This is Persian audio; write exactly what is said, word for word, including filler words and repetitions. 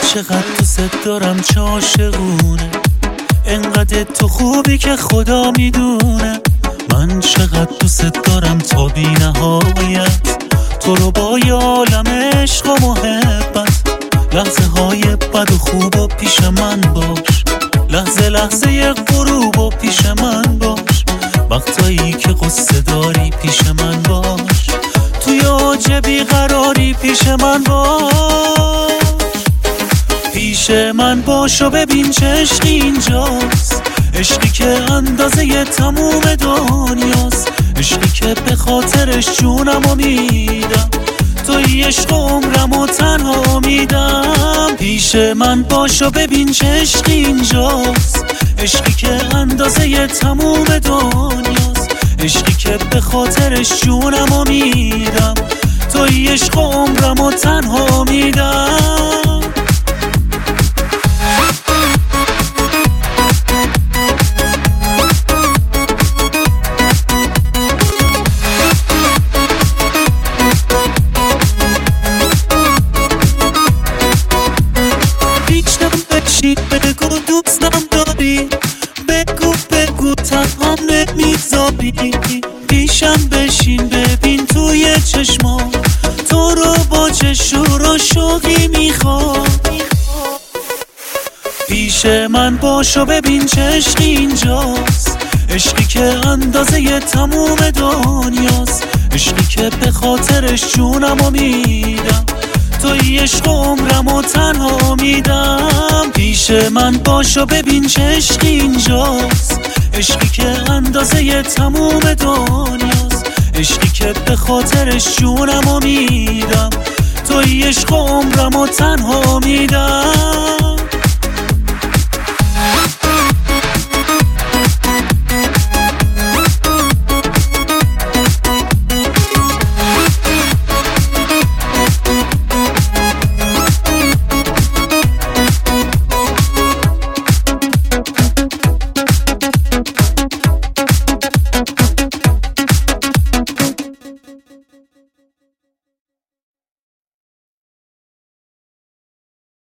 چقدر دوست دارم، چه عاشقونه، انقدر تو خوبی که خدا میدونه. من چقدر دوست دارم تا بی نهایت، تو رو با یه عالم عشق و محبت. لحظه های بد و خوب و پیش من باش، لحظه لحظه ی غروب و پیش من باش. وقتایی که قصه داری پیش من باش، توی اوج بیقراری پیش من باش. پیش من باش و ببین چه عشقی اینجاست، عشقی که اندازه ی تموم دنیاست، عشقی که به خاطرش جونمو میدم، توی عشق عمرمو تنها میدم. پیش من باش و ببین چه عشقی اینجاست، عشقی که اندازه ی تموم دنیاست، عشقی که به خاطرش جونمو میدم، توی عشق عمرمو تنها میدم. بگو دوستم داری، بگو بگو تنها نمیذاری. پیشم بشین ببین توی چشمام، تو رو با چه شور و شوقی میخوام. پیش من باش و ببین چه عشقی اینجاست، عشقی که اندازه ی تموم دنیاست، عشقی که به خاطرش جونمو میدم، توی عشق عمرمو تنها میدم. پیش من باش و ببین چه عشقی اینجاست، عشقی که اندازه ی تموم دنیاست، عشقی که به خاطرش جونمو میدم، توی عشق عمرمو تنها میدم.